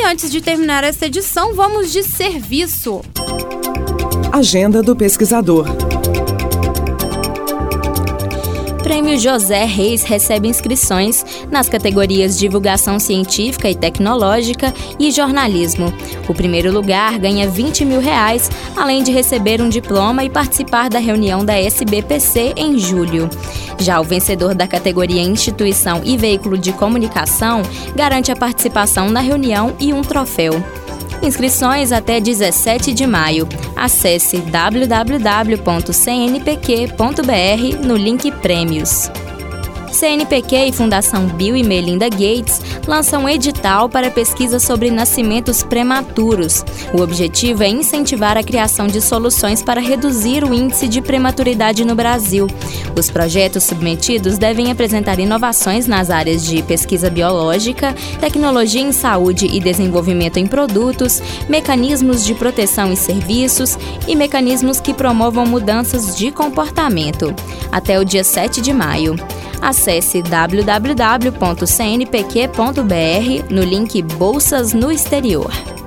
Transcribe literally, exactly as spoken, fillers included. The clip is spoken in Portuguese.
antes de terminar essa edição, vamos de serviço. Agenda do pesquisador. Prêmio José Reis recebe inscrições nas categorias Divulgação Científica e Tecnológica e Jornalismo. O primeiro lugar ganha vinte mil reais, além de receber um diploma e participar da reunião da S B P C em julho. Já o vencedor da categoria Instituição e Veículo de Comunicação garante a participação na reunião e um troféu. Inscrições até dezessete de maio. Acesse w w w ponto c n p q ponto b r no link Prêmios. C N P Q e Fundação Bill e Melinda Gates lançam um edital para pesquisa sobre nascimentos prematuros. O objetivo é incentivar a criação de soluções para reduzir o índice de prematuridade no Brasil. Os projetos submetidos devem apresentar inovações nas áreas de pesquisa biológica, tecnologia em saúde e desenvolvimento em produtos, mecanismos de proteção e serviços e mecanismos que promovam mudanças de comportamento. Até o dia sete de maio. Acesse w w w ponto c n p q ponto b r no link Bolsas no Exterior.